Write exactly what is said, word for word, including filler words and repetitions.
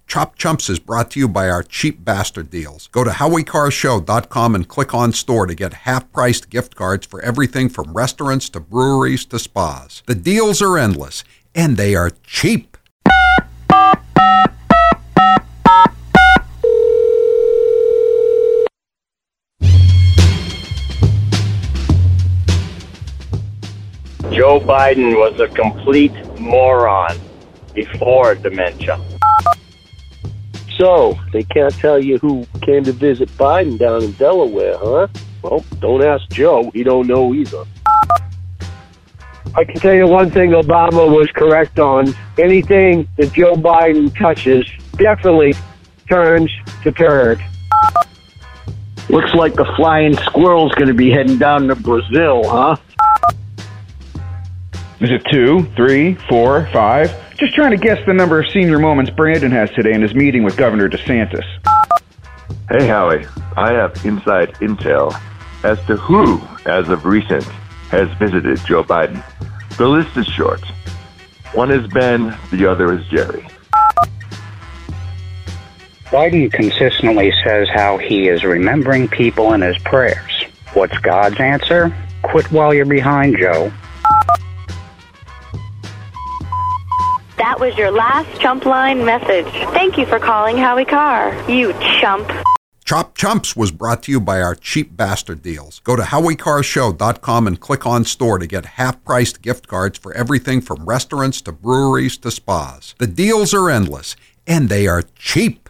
Chop Chumps is brought to you by our cheap bastard deals. Go to howie car show dot com and click on store to get half-priced gift cards for everything from restaurants to breweries to spas. The deals are endless, and they are cheap. Joe Biden was a complete moron before dementia. So, they can't tell you who came to visit Biden down in Delaware, huh? Well, don't ask Joe. He don't know either. I can tell you one thing Obama was correct on. Anything that Joe Biden touches definitely turns to turd. Looks like the flying squirrel's going to be heading down to Brazil, huh? Is it two, three, four, five? Just trying to guess the number of senior moments Brandon has today in his meeting with Governor DeSantis. Hey, Howie. I have inside intel as to who, as of recent, has visited Joe Biden. The list is short. One is Ben, the other is Jerry. Biden consistently says how he is remembering people in his prayers. What's God's answer? Quit while you're behind, Joe. That was your last Chump Line message. Thank you for calling Howie Carr, you chump. Chop Chumps was brought to you by our cheap bastard deals. Go to howie car show dot com and click on store to get half-priced gift cards for everything from restaurants to breweries to spas. The deals are endless, and they are cheap.